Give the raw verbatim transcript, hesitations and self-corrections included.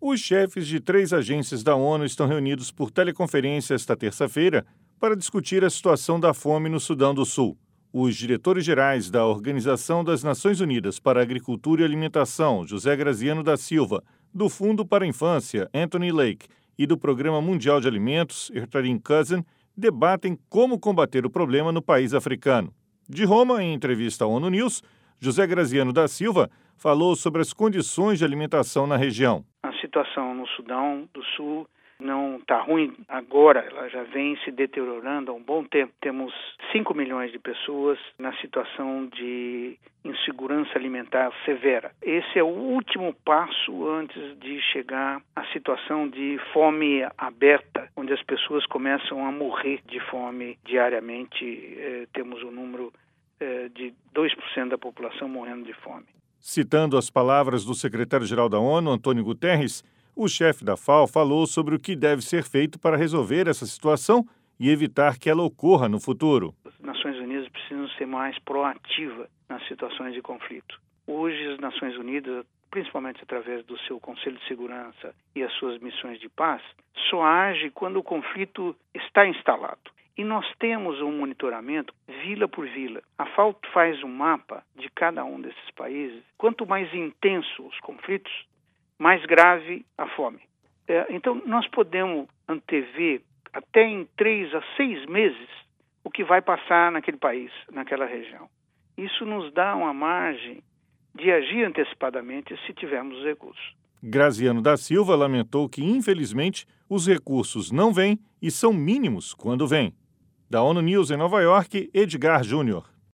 Os chefes de três agências da ONU estão reunidos por teleconferência esta terça-feira para discutir a situação da fome no Sudão do Sul. Os diretores-gerais da Organização das Nações Unidas para a Agricultura e Alimentação, José Graziano da Silva, do Fundo para a Infância, Anthony Lake, e do Programa Mundial de Alimentos, Ertarim Cousin, debatem como combater o problema no país africano. De Roma, em entrevista à ONU News, José Graziano da Silva falou sobre as condições de alimentação na região. A situação no Sudão do Sul não está ruim agora, ela já vem se deteriorando há um bom tempo. Temos cinco milhões de pessoas na situação de insegurança alimentar severa. Esse é o último passo antes de chegar à situação de fome aberta, onde as pessoas começam a morrer de fome diariamente. Eh, temos um número eh, de dois por cento da população morrendo de fome. Citando as palavras do secretário-geral da ONU, Antônio Guterres, o chefe da FAO falou sobre o que deve ser feito para resolver essa situação e evitar que ela ocorra no futuro. As Nações Unidas precisam ser mais proativas nas situações de conflito. Hoje, as Nações Unidas, principalmente através do seu Conselho de Segurança e as suas missões de paz, só age quando o conflito está instalado. E nós temos um monitoramento vila por vila. A FAO faz um mapa de cada um desses países. Quanto mais intenso os conflitos, mais grave a fome. É, então, nós podemos antever até em três a seis meses o que vai passar naquele país, naquela região. Isso nos dá uma margem de agir antecipadamente se tivermos os recursos. Graziano da Silva lamentou que, infelizmente, os recursos não vêm e são mínimos quando vêm. Da ONU News em Nova York, Edgar Júnior.